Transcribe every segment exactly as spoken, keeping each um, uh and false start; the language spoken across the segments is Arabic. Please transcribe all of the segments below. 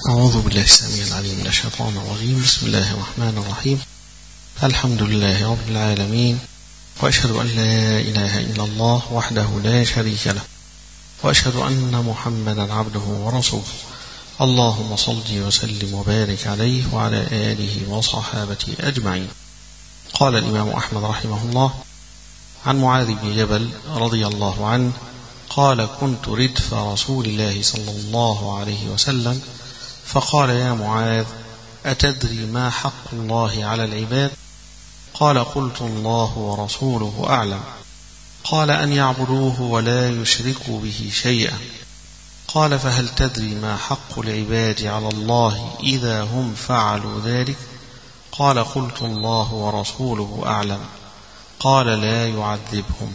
أعوذ بالله السميع العليم من الشيطان الرجيم. بسم الله الرحمن الرحيم. الحمد لله رب العالمين، وأشهد أن لا إله إلا الله وحده لا شريك له، وأشهد أن محمدا عبده ورسوله. اللهم صل وسلم وبارك عليه وعلى آله وصحابته أجمعين. قال الإمام أحمد رحمه الله عن معاذ بن جبل رضي الله عنه قال: كنت ردف رسول الله صلى الله عليه وسلم فقال: يا معاذ، أتدري ما حق الله على العباد؟ قال: قلت: الله ورسوله أعلم. قال: أن يعبدوه ولا يشركوا به شيئا. قال: فهل تدري ما حق العباد على الله إذا هم فعلوا ذلك؟ قال: قلت: الله ورسوله أعلم. قال: لا يعذبهم.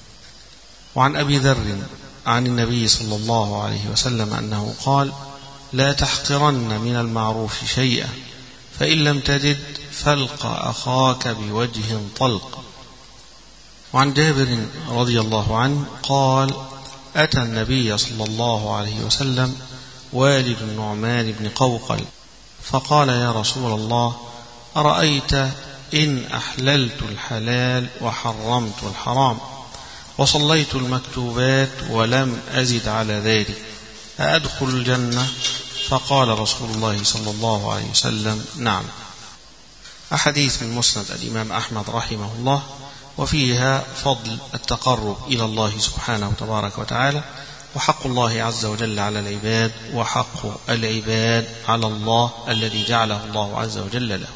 وعن أبي ذر عن النبي صلى الله عليه وسلم أنه قال: لا تحقرن من المعروف شيئا، فإن لم تجد فالق أخاك بوجه طلق. وعن جابر رضي الله عنه قال: أتى النبي صلى الله عليه وسلم والد النعمان بن قوقل فقال: يا رسول الله، أرأيت إن أحللت الحلال وحرمت الحرام وصليت المكتوبات ولم أزد على ذلك، أأدخل الجنة؟ فقال رسول الله صلى الله عليه وسلم: نعم. أحاديث من مسند الإمام أحمد رحمه الله، وفيها فضل التقرب إلى الله سبحانه تبارك وتعالى، وحق الله عز وجل على العباد، وحق العباد على الله الذي جعله الله عز وجل له.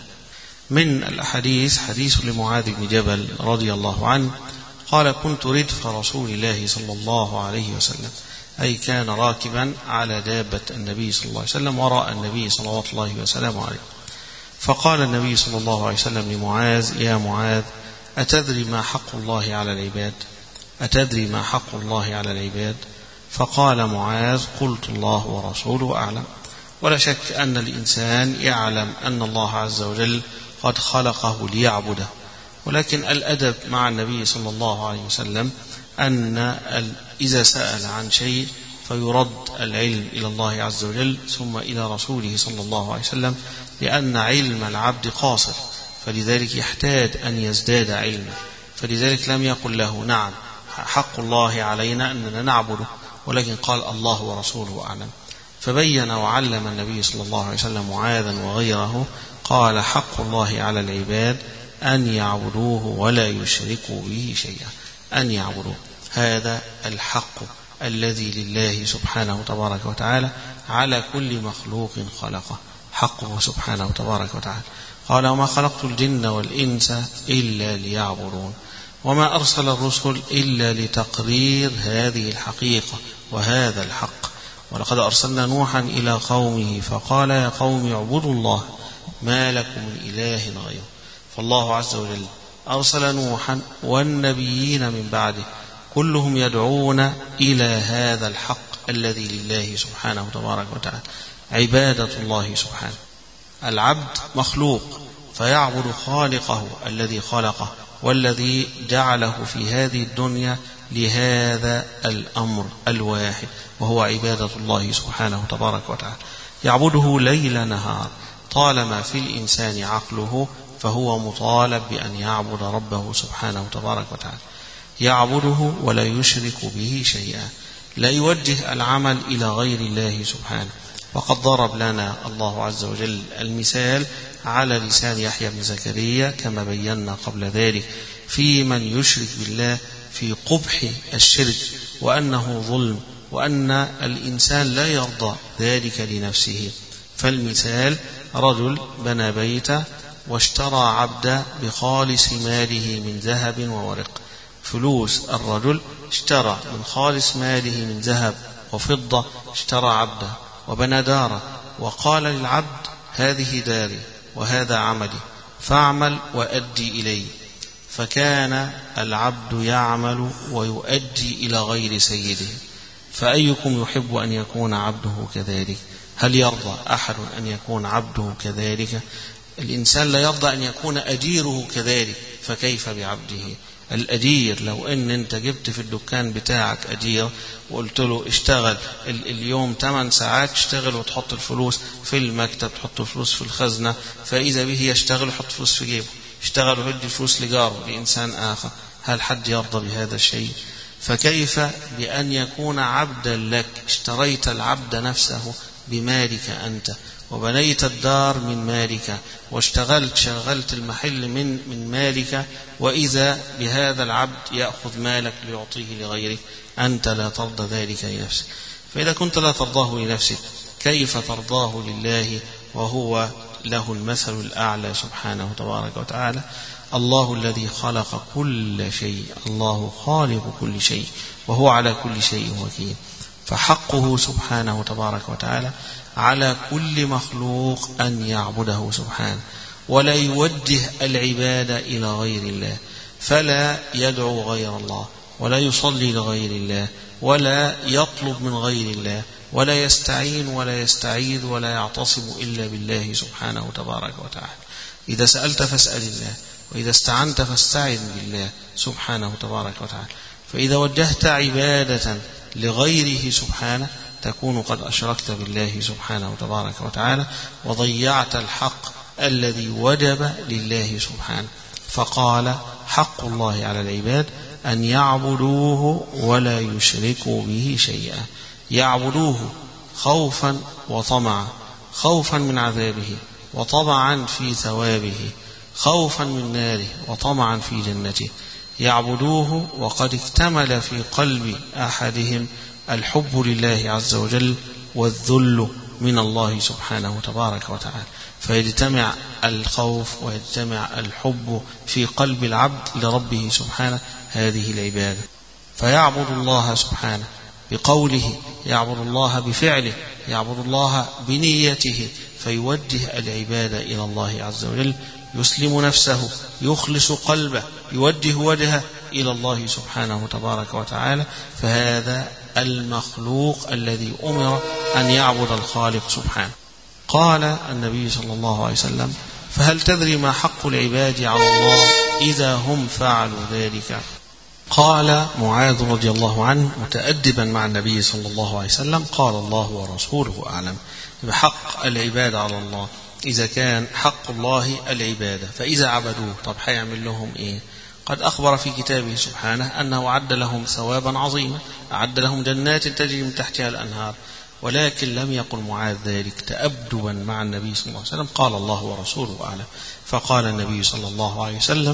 من الأحاديث حديث لمعاذ بن جبل رضي الله عنه قال: كنت ردف رسول الله صلى الله عليه وسلم، أي كان راكبا على دابة النبي صلى الله عليه وسلم وراء النبي صلى الله عليه وسلم عليه. فقال النبي صلى الله عليه وسلم لمعاذ: يا معاذ، أتدري ما حق الله على العباد؟ أتدري ما حق الله على العباد؟ فقال معاذ: قلت: الله ورسوله أعلم. ولا شك أن الإنسان يعلم أن الله عز وجل قد خلقه ليعبده، ولكن الأدب مع النبي صلى الله عليه وسلم أن إذا سأل عن شيء فيرد العلم إلى الله عز وجل ثم إلى رسوله صلى الله عليه وسلم، لأن علم العبد قاصر، فلذلك يحتاج أن يزداد علما. فلذلك لم يقل له: نعم، حق الله علينا أننا نعبده، ولكن قال: الله ورسوله أعلم. فبين وعلم النبي صلى الله عليه وسلم معاذا وغيره، قال: حق الله على العباد أن يعبدوه ولا يشركوا به شيئا. أن يعبدوه، هذا الحق الذي لله سبحانه تبارك وتعالى على كل مخلوق خلقه، حقه سبحانه تبارك وتعالى. قال: وما خلقت الجن والإنس إلا ليعبدون، وما أرسل الرسل إلا لتقرير هذه الحقيقة وهذا الحق. ولقد أرسلنا نوحا إلى قومه فقال: يا قوم اعبدوا الله ما لكم من إله غيره. فالله عز وجل أرسل نوحا والنبيين من بعده كلهم يدعون إلى هذا الحق الذي لله سبحانه تبارك وتعالى، عبادة الله سبحانه. العبد مخلوق فيعبد خالقه الذي خلقه والذي جعله في هذه الدنيا لهذا الأمر الواحد، وهو عبادة الله سبحانه تبارك وتعالى. يعبده ليل نهار، طالما في الإنسان عقله فهو مطالب بأن يعبد ربه سبحانه تبارك وتعالى، يعبده ولا يشرك به شيئا، لا يوجه العمل إلى غير الله سبحانه. وقد ضرب لنا الله عز وجل المثال على لسان يحيى بن زكريا كما بينا قبل ذلك في من يشرك بالله، في قبح الشرك وأنه ظلم، وأن الإنسان لا يرضى ذلك لنفسه. فالمثال: رجل بنى بيته واشترى عبدا بخالص ماله من ذهب وورق. فلوس الرجل اشترى من خالص ماله من ذهب وفضة، اشترى عبدا وبنى دارا، وقال للعبد: هذه داري وهذا عملي، فاعمل وأدي إلي. فكان العبد يعمل ويؤدي إلى غير سيده. فأيكم يحب أن يكون عبده كذلك؟ هل يرضى أحد أن يكون عبده كذلك؟ الإنسان لا يرضى أن يكون أجيره كذلك، فكيف بعبده؟ الأجير لو إن أنت جبت في الدكان بتاعك أجير وقلت له اشتغل اليوم ثمان ساعات، اشتغل وتحط الفلوس في المكتب، تحط الفلوس في الخزنة، فإذا به يشتغل ويحط فلوس في جيبه، اشتغل ويدي الفلوس لجاره لإنسان آخر، هل حد يرضى بهذا الشيء؟ فكيف بأن يكون عبدا لك؟ اشتريت العبد نفسه بمالك أنت، وبنيت الدار من مالك، واشتغلت شغلت المحل من من مالك، وإذا بهذا العبد يأخذ مالك ليعطيه لغيرك، أنت لا ترضى ذلك لنفسك. فإذا كنت لا ترضاه لنفسك كيف ترضاه لله وهو له المثل الأعلى سبحانه تبارك وتعالى؟ الله الذي خلق كل شيء، الله خالق كل شيء، وهو على كل شيء وكيل. فحقه سبحانه تبارك وتعالى على كل مخلوق أن يعبده سبحانه، ولا يوجه العبادة إلى غير الله، فلا يدعو غير الله، ولا يصلي لغير الله، ولا يطلب من غير الله، ولا يستعين ولا يستعيذ ولا يعتصم إلا بالله سبحانه تبارك وتعالى. إذا سألت فاسأل الله، وإذا استعنت فاستعن بالله سبحانه تبارك وتعالى. فإذا وجهت عبادة لغيره سبحانه تكون قد أشركت بالله سبحانه تبارك وتعالى، وضيعت الحق الذي وجب لله سبحانه. فقال: حق الله على العباد أن يعبدوه ولا يشركوا به شيئا. يعبدوه خوفا وطمعا، خوفا من عذابه وطمعا في ثوابه، خوفا من ناره وطمعا في جنته. يعبدوه وقد اكتمل في قلب أحدهم الحب لله عز وجل والذل من الله سبحانه تبارك وتعالى، فيجتمع الخوف ويجتمع الحب في قلب العبد لربه سبحانه، هذه العبادة. فيعبد الله سبحانه بقوله، يعبد الله بفعله، يعبد الله بنيته، فيوجه العبادة إلى الله عز وجل، يسلم نفسه، يخلص قلبه، يوجه وجهه إلى الله سبحانه تبارك وتعالى. فهذا المخلوق الذي أمر أن يعبد الخالق سبحانه. قال النبي صلى الله عليه وسلم: فهل تدري ما حق العباد على الله إذا هم فعلوا ذلك؟ قال معاذ رضي الله عنه متأدبا مع النبي صلى الله عليه وسلم: قال الله ورسوله أعلم. بحق العباد على الله، إذا كان حق الله العبادة، فإذا عبدوه طب هيعمل لهم إيه؟ قد أخبر في كتابه سبحانه أنه أعد لهم ثوابا عظيما، أعد لهم جنات تجري من تحتها الأنهار. ولكن لم يقل معاذ ذلك تأدبا مع النبي صلى الله عليه وسلم، قال الله ورسوله أعلم. فقال النبي صلى الله عليه وسلم: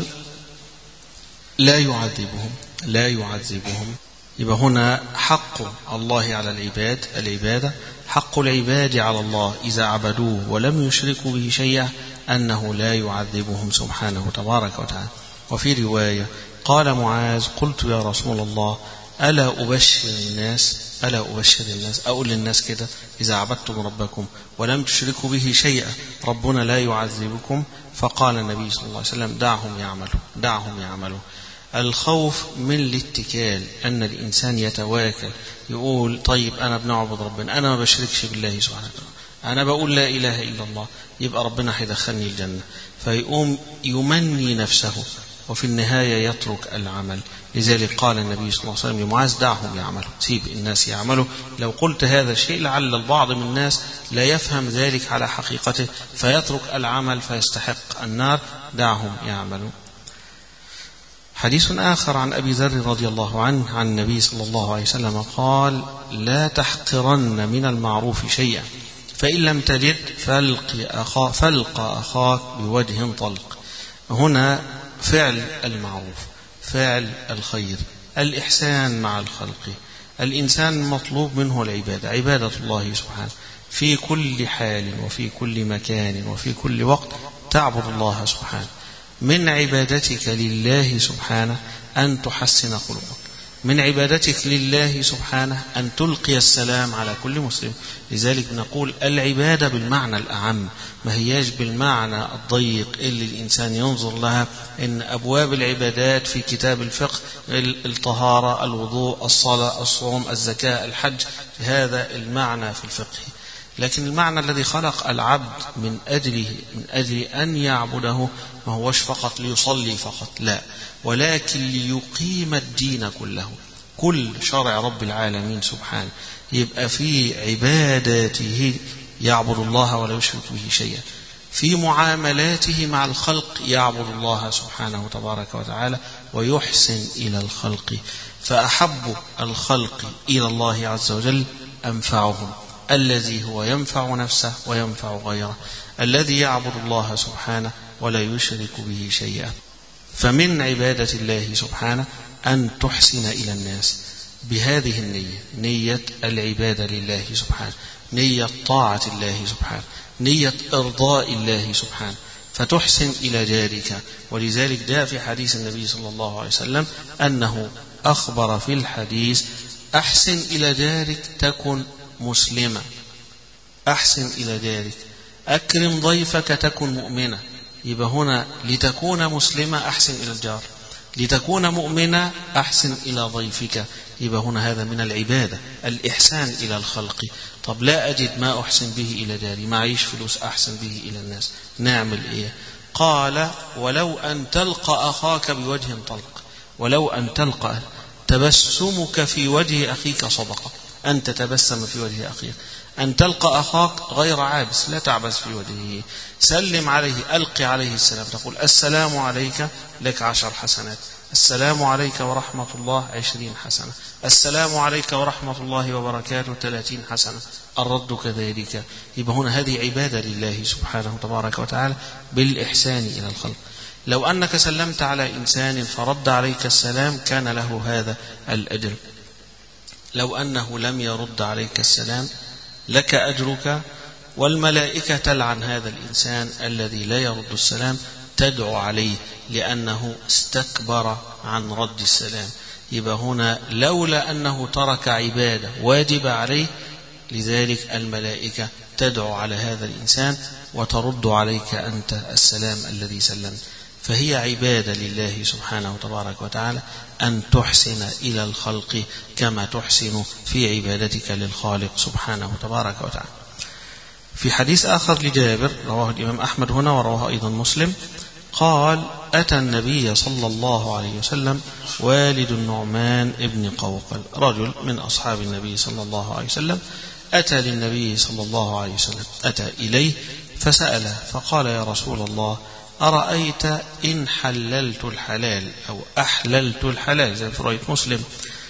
لا يعذبهم، لا يعذبهم. يبقى هنا حق الله على العباد، العبادة، حق العباد على الله إذا عبدوه ولم يشركوا به شيئا أنه لا يعذبهم سبحانه تبارك وتعالى. وفي رواية قال معاذ: قلت يا رسول الله ألا أبشر الناس، ألا أبشر الناس، أقول للناس كده إذا عبدتم ربكم ولم تشركوا به شيئا ربنا لا يعذبكم؟ فقال النبي صلى الله عليه وسلم: دعهم يعملوا، دعهم يعملوا. الخوف من الاتكال، أن الإنسان يتواكل، يقول طيب أنا بنعبد ربنا، أنا ما بشركش بالله سبحانه وتعالى، أنا بقول لا إله إلا الله، يبقى ربنا هيدخلني الجنة، فيقوم يمني نفسه وفي النهاية يترك العمل. لذلك قال النبي صلى الله عليه وسلم لمعاذ: دعهم يعملوا، سيب الناس يعملوا. لو قلت هذا الشيء لعل البعض من الناس لا يفهم ذلك على حقيقته فيترك العمل فيستحق النار، دعهم يعملوا. حديث آخر عن أبي ذر رضي الله عنه عن النبي صلى الله عليه وسلم قال: لا تحقرن من المعروف شيئا، فإن لم تجد فالق أخاك, فالق أخاك بوجه طلق. هنا فعل المعروف، فعل الخير، الإحسان مع الخلق. الإنسان مطلوب منه العبادة، عبادة الله سبحانه في كل حال وفي كل مكان وفي كل وقت، تعبد الله سبحانه. من عبادتك لله سبحانه أن تحسن خلقك، من عبادتك لله سبحانه أن تلقي السلام على كل مسلم. لذلك نقول العبادة بالمعنى الأعم، ما هياش بالمعنى الضيق اللي الإنسان ينظر لها إن أبواب العبادات في كتاب الفقه الطهارة، الوضوء، الصلاة، الصوم، الزكاة، الحج، هذا المعنى في الفقه. لكن المعنى الذي خلق العبد من أجله من أجل أن يعبده ما هوش فقط ليصلي فقط، لا، ولكن ليقيم الدين كله، كل شرع رب العالمين سبحانه يبقى في عباداته يعبد الله ولا يشرك به شيئا، في معاملاته مع الخلق يعبد الله سبحانه تبارك وتعالى ويحسن إلى الخلق، فأحب الخلق إلى الله عز وجل أنفعهم، الذي هو ينفع نفسه وينفع غيره، الذي يعبد الله سبحانه ولا يشرك به شيئا. فمن عبادة الله سبحانه أن تحسن إلى الناس بهذه النية، نية العبادة لله سبحانه، نية طاعة الله سبحانه، نية إرضاء الله سبحانه، فتحسن إلى جارك. ولذلك جاء في حديث النبي صلى الله عليه وسلم أنه أخبر في الحديث: أحسن إلى جارك تكن مسلمة، أحسن إلى جارك، أكرم ضيفك تكن مؤمنة. يبقى هنا لتكون مسلمة أحسن إلى الجار، لتكون مؤمنة أحسن إلى ضيفك. يبقى هنا هذا من العبادة، الإحسان إلى الخلق. طب لا أجد ما أحسن به إلى جاري، معيش فلوس أحسن به إلى الناس، نعمل إيه؟ قال: ولو أن تلقى أخاك بوجه طلق، ولو أن تلقى، تبسمك في وجه أخيك صدقة، أن تتبسم في وجه أخيك، أن تلقى أخاك غير عابس، لا تعبس في وجهه، سلم عليه، ألقي عليه السلام، تقول: السلام عليك، لك عشر حسنات، السلام عليك ورحمة الله عشرين حسنة، السلام عليك ورحمة الله وبركاته ثلاثين حسنة، الرد كذلك. يبقى هنا هذه عبادة لله سبحانه تبارك وتعالى بالإحسان إلى الخلق. لو أنك سلمت على إنسان فرد عليك السلام كان له هذا الأجر، لو أنه لم يرد عليك السلام لك أجرك، والملائكة تلعن هذا الإنسان الذي لا يرد السلام، تدعو عليه لأنه استكبر عن رد السلام. يبقى هنا لولا أنه ترك عبادة واجب عليه، لذلك الملائكة تدعو على هذا الإنسان وترد عليك أنت السلام الذي سلمت. فهي عبادة لله سبحانه تبارك وتعالى أن تحسن إلى الخلق كما تحسن في عبادتك للخالق سبحانه تبارك وتعالى. في حديث آخر لجابر رواه الإمام أحمد هنا ورواه أيضا مسلم، قال: أتى النبي صلى الله عليه وسلم والد النعمان ابن قوقل، رجل من أصحاب النبي صلى الله عليه وسلم، أتى للنبي صلى الله عليه وسلم، أتى إليه فسأله فقال: يا رسول الله، أرأيت إن حللت الحلال أو أحللت الحلال زي في رواية مسلم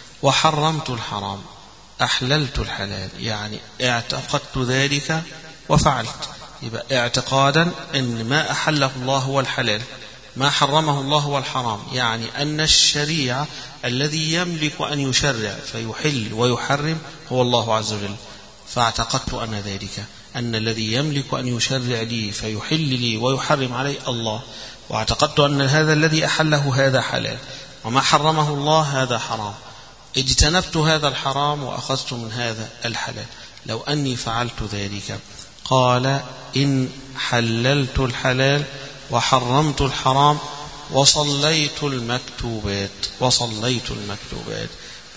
وحرمت الحرام. أحللت الحلال يعني اعتقدت ذلك وفعلت، يبقى اعتقادا أن ما أحله الله هو الحلال، ما حرمه الله هو الحرام، يعني أن الشريعة الذي يملك أن يشرع فيحل ويحرم هو الله عز وجل، فاعتقدت أن ذلك، أن الذي يملك أن يشرع لي فيحل لي ويحرم علي الله، واعتقدت أن هذا الذي أحله هذا حلال، وما حرمه الله هذا حرام، اجتنبت هذا الحرام وأخذت من هذا الحلال. لو أني فعلت ذلك، قال: إن حللت الحلال وحرمت الحرام وصليت المكتوبات، وصليت المكتوبات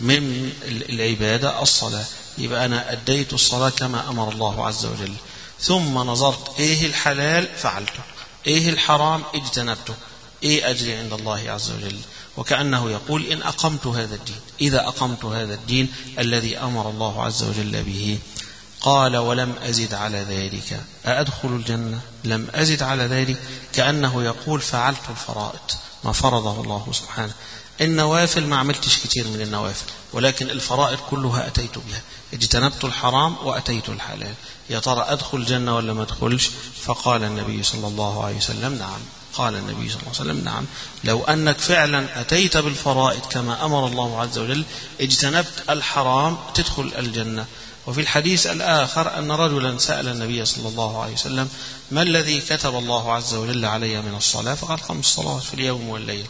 من العبادة الصلاة، يبقى أنا أديت الصلاة كما أمر الله عز وجل، ثم نظرت إيه الحلال فعلته، إيه الحرام اجتنبته، إيه أجري عند الله عز وجل. وكأنه يقول: إن أقمت هذا الدين، إذا أقمت هذا الدين الذي أمر الله عز وجل به. قال: ولم أزد على ذلك أأدخل الجنة؟ لم أزد على ذلك، كأنه يقول: فعلت الفرائض ما فرضه الله سبحانه، النوافل ما عملتش كتير من النوافل، ولكن الفرائض كلها أتيت بها، اجتنبت الحرام وأتيت الحلال، يا ترى أدخل الجنة ولا ما أدخلش؟ فقال النبي صلى الله عليه وسلم: نعم. قال النبي صلى الله عليه وسلم: نعم، لو أنك فعلا أتيت بالفرائض كما أمر الله عز وجل، اجتنبت الحرام، تدخل الجنة. وفي الحديث الآخر أن رجلا سأل النبي صلى الله عليه وسلم: ما الذي كتب الله عز وجل علي من الصلاة؟ فقال: خمس صلوات في اليوم والليل.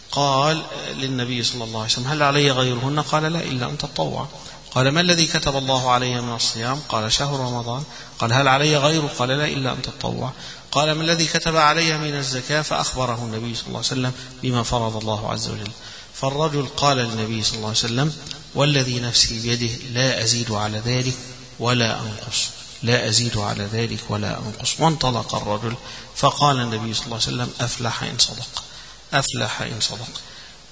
قال للنبي صلى الله عليه وسلم: هل علي غيرهن؟ قال: لا، إلا أن تطوع. قال: ما الذي كتب الله علي من الصيام؟ قال: شهر رمضان. قال: هل علي غيره؟ قال: لا، إلا أن تطوع. قال: ما الذي كتب علي من الزكاة؟ فأخبره النبي صلى الله عليه وسلم بما فرض الله عز وجل. فالرجل قال للنبي صلى الله عليه وسلم: والذي نفسي بيده لا أزيد على ذلك ولا أنقص، لا أزيد على ذلك ولا أنقص. وانطلق الرجل فقال النبي صلى الله عليه وسلم أفلح إن صدق، أفلح إن صدق.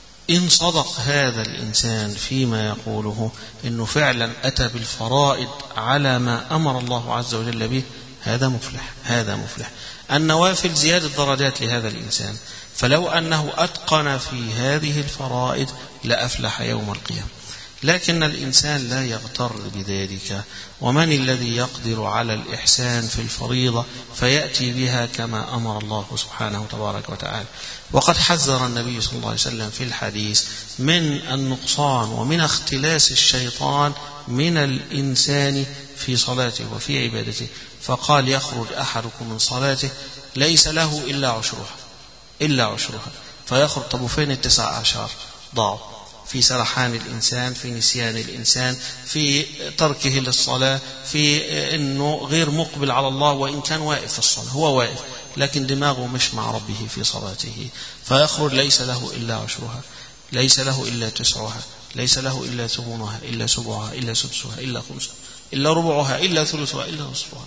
إن صدق هذا الإنسان فيما يقوله إنه فعلا أتى بالفرائض على ما أمر الله عز وجل به، هذا مفلح، هذا مفلح. النوافل زيادة درجات لهذا الإنسان، فلو أنه أتقن في هذه الفرائض لأفلح يوم القيامة. لكن الإنسان لا يغتر بذلك. ومن الذي يقدر على الإحسان في الفريضة فيأتي بها كما أمر الله سبحانه تبارك وتعالى؟ وقد حذر النبي صلى الله عليه وسلم في الحديث من النقصان ومن اختلاس الشيطان من الإنسان في صلاته وفي عبادته، فقال يخرج أحدكم من صلاته ليس له إلا عشرها، إلا عشرها، فيخرج. طب وفين التسع عشر؟ ضاعوا في سرحان الإنسان، في نسيان الإنسان، في تركه للصلاة، في أنه غير مقبل على الله، وإن كان واقف في الصلاة، هو واقف لكن دماغه مش مع ربه في صلاته، فيخرج ليس له إلا عشرها، ليس له إلا تسعها، ليس له إلا ثمنها، إلا سبعها، إلا سدسها، إلا خمسها، إلا ربعها، إلا ثلثها، إلا نصفها.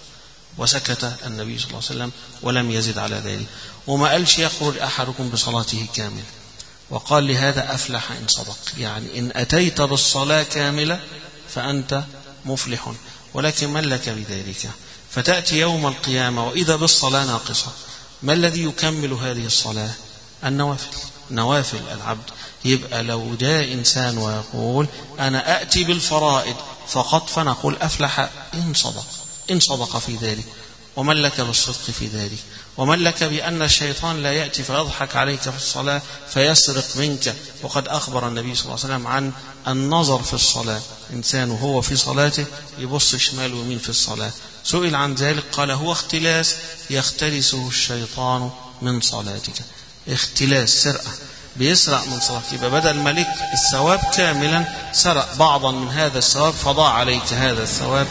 وسكت النبي صلى الله عليه وسلم ولم يزد على ذلك. وما قالش يخرج أحدكم بصلاته كامل، وقال لهذا أفلح إن صدق، يعني إن أتيت بالصلاة كاملة فأنت مفلح. ولكن من لك بذلك؟ فتأتي يوم القيامة وإذا بالصلاة ناقصة. ما الذي يكمل هذه الصلاة؟ النوافل، نوافل العبد. يبقى لو جاء إنسان ويقول أنا أأتي بالفرائض فقط، فنقول أفلح إن صدق، إن صدق في ذلك. ومن لك بالصدق في ذلك؟ ومن لك بأن الشيطان لا يأتي فيضحك عليك في الصلاة فيسرق منك؟ وقد أخبر النبي صلى الله عليه وسلم عن النظر في الصلاة، إنسان هو في صلاته يبص شمال ويمين في الصلاة، سئل عن ذلك قال هو اختلاس يختلسه الشيطان من صلاتك. اختلاس، سرقة، بيسرق من صلاتك. يبقى بدل ملك الثواب كاملا سرق بعضا من هذا الثواب، فضاع عليك هذا الثواب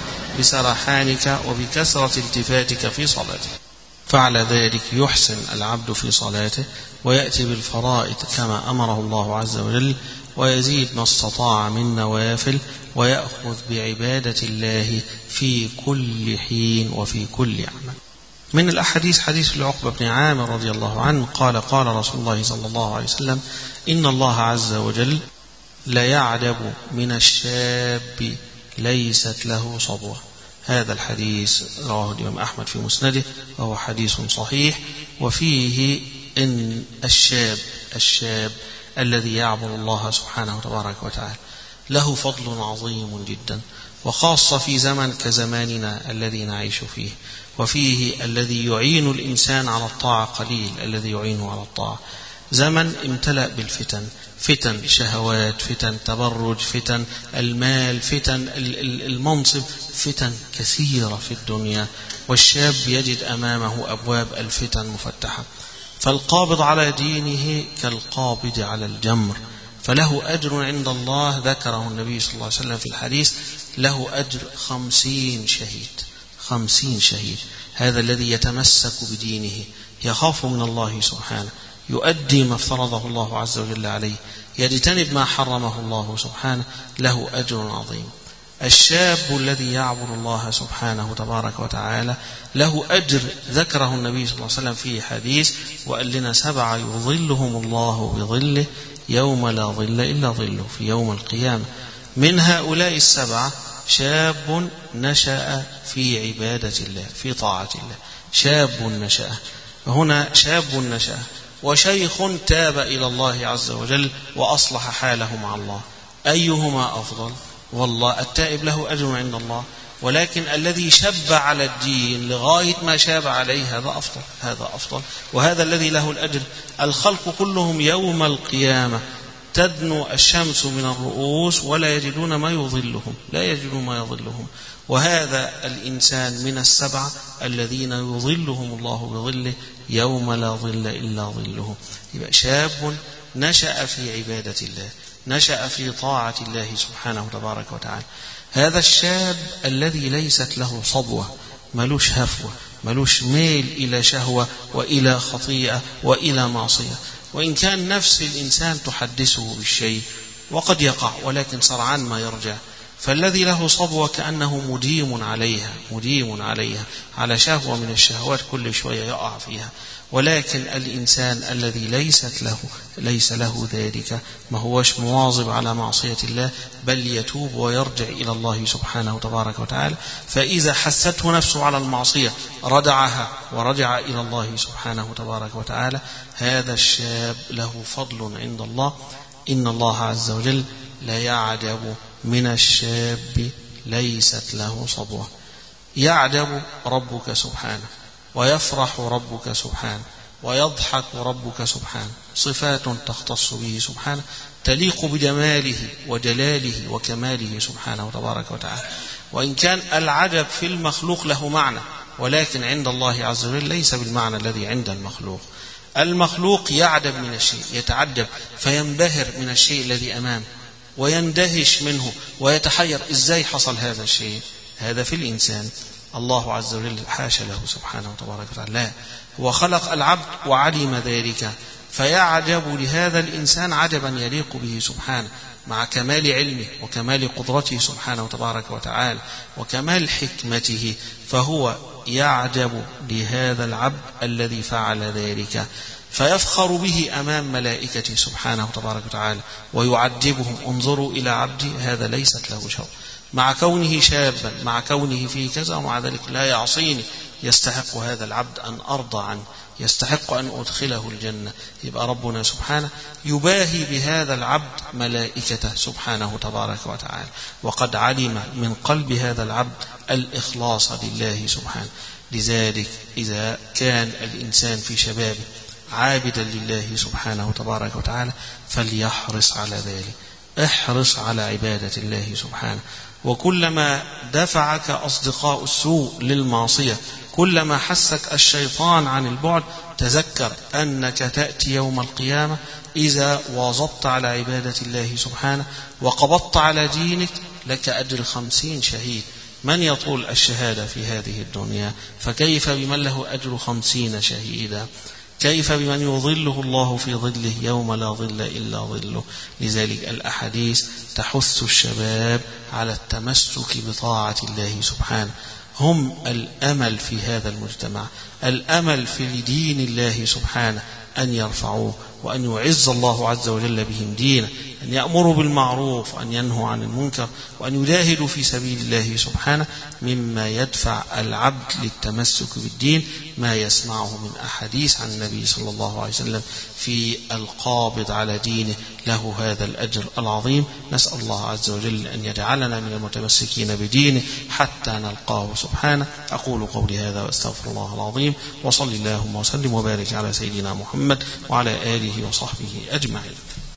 بسرحانك وبكثرة التفاتك في صلاتك. فعلى ذلك يحسن العبد في صلاته ويأتي بالفرائض كما أمره الله عز وجل، ويزيد ما استطاع من نوافل، ويأخذ بعبادة الله في كل حين وفي كل عمل. من الأحاديث حديث لعقبة بن عامر رضي الله عنه قال قال رسول الله صلى الله عليه وسلم إن الله عز وجل لا يعجب من الشاب ليست له صبوة. هذا الحديث رواه الإمام أحمد في مسنده وهو حديث صحيح. وفيه إن الشاب الشاب الذي يعبد الله سبحانه تبارك وتعالى له فضل عظيم جدا، وخاصة في زمن كزماننا الذي نعيش فيه. وفيه الذي يعين الإنسان على الطاعة قليل، الذي يعينه على الطاعة. زمن امتلأ بالفتن، فتن شهوات، فتن تبرج، فتن المال، فتن المنصب، فتن كثيرة في الدنيا. والشاب يجد أمامه أبواب الفتن مفتحة. فالقابض على دينه كالقابض على الجمر، فله أجر عند الله ذكره النبي صلى الله عليه وسلم في الحديث، له أجر خمسين شهيد، خمسين شهيد. هذا الذي يتمسك بدينه، يخاف من الله سبحانه، يؤدي ما افترضه الله عز وجل عليه، يجتنب ما حرمه الله سبحانه، له أجر عظيم. الشاب الذي يعبد الله سبحانه تبارك وتعالى له أجر ذكره النبي صلى الله عليه وسلم في حديث، وقال لنا سبعة يظلهم الله بظله يوم لا ظل إلا ظله في يوم القيامة. من هؤلاء السبعة شاب نشأ في عبادة الله، في طاعة الله، شاب نشأ. هنا شاب نشأ وشيخ تاب إلى الله عز وجل وأصلح حاله مع الله. أيهما أفضل؟ والله التائب له أجر عند الله، ولكن الذي شب على الدين لغاية ما شاب عليه هذا أفضل، هذا أفضل، وهذا الذي له الأجر. الخلق كلهم يوم القيامة تدنو الشمس من الرؤوس ولا يجدون ما يظلهم، لا يجدون ما يظلهم. وهذا الإنسان من السبعة الذين يظلهم الله بظله يوم لا ظل إلا ظله. يبقى شاب نشأ في عبادة الله، نشأ في طاعة الله سبحانه تبارك وتعالى. هذا الشاب الذي ليست له صبوة، ملوش هفوة، ملوش ميل إلى شهوة وإلى خطيئة وإلى معصية. وإن كان نفس الإنسان تحدثه بالشيء وقد يقع، ولكن سرعان ما يرجع. فالذي له صبوة كأنه مديم عليها مديم عليها على شهوة من الشهوات كل شوية يقع فيها. ولكن الإنسان الذي ليست له ليس له ذلك ما هوش مواظب على معصية الله، بل يتوب ويرجع إلى الله سبحانه تبارك وتعالى، فإذا حسته نفسه على المعصية ردعها ورجع إلى الله سبحانه تبارك وتعالى، هذا الشاب له فضل عند الله. إن الله عز وجل لا يعجب من الشاب ليست له صبوة. يعجب ربك سبحانه، ويفرح ربك سبحانه، ويضحك ربك سبحانه، صفات تختص به سبحانه تليق بجماله وجلاله وكماله سبحانه تبارك وتعالى. وإن كان العجب في المخلوق له معنى، ولكن عند الله عز وجل ليس بالمعنى الذي عند المخلوق. المخلوق يعجب من الشيء، يتعجب فينبهر من الشيء الذي أمامه ويندهش منه ويتحير إزاي حصل هذا الشيء. هذا في الإنسان. الله عز وجل حاشا له سبحانه وتبارك وتعالى، لا، هو خلق العبد وعلم ذلك، فيعجب لهذا الإنسان عجبا يليق به سبحانه، مع كمال علمه وكمال قدرته سبحانه وتبارك وتعالى وكمال حكمته، فهو يعجب لهذا العبد الذي فعل ذلك، فيفخر به أمام ملائكته سبحانه وتبارك وتعالى ويعجبهم. انظروا إلى عبدي هذا ليست له شوق، مع كونه شابا، مع كونه فيه كذا، ومع ذلك لا يعصيني. يستحق هذا العبد أن أرضى عنه، يستحق أن أدخله الجنة. يبقى ربنا سبحانه يباهي بهذا العبد ملائكته سبحانه تبارك وتعالى، وقد علم من قلب هذا العبد الإخلاص لله سبحانه. لذلك إذا كان الإنسان في شبابه عابدا لله سبحانه تبارك وتعالى فليحرص على ذلك. احرص على عبادة الله سبحانه. وكلما دفعك أصدقاء السوء للمعصية، كلما حسك الشيطان عن البعد، تذكر أنك تأتي يوم القيامة إذا واظبت على عبادة الله سبحانه وقبضت على دينك لك أجر خمسين شهيد. من يطول الشهادة في هذه الدنيا؟ فكيف بمن له أجر خمسين شهيدا؟ كيف بمن يظله الله في ظله يوم لا ظل إلا ظله؟ لذلك الأحاديث تحث الشباب على التمسك بطاعة الله سبحانه. هم الأمل في هذا المجتمع، الأمل في دين الله سبحانه أن يرفعوه، وأن يعز الله عز وجل بهم دينه، أن يأمروا بالمعروف وأن ينهوا عن المنكر، وأن يجاهدوا في سبيل الله سبحانه. مما يدفع العبد للتمسك بالدين ما يسمعه من أحاديث عن النبي صلى الله عليه وسلم في القابض على دينه له هذا الأجر العظيم. نسأل الله عز وجل أن يجعلنا من المتمسكين بدينه حتى نلقاه سبحانه. أقول قولي هذا وأستغفر الله العظيم، وصلي اللهم وسلم وبارك على سيدنا محمد وعلى آله وصحبه أجمعين.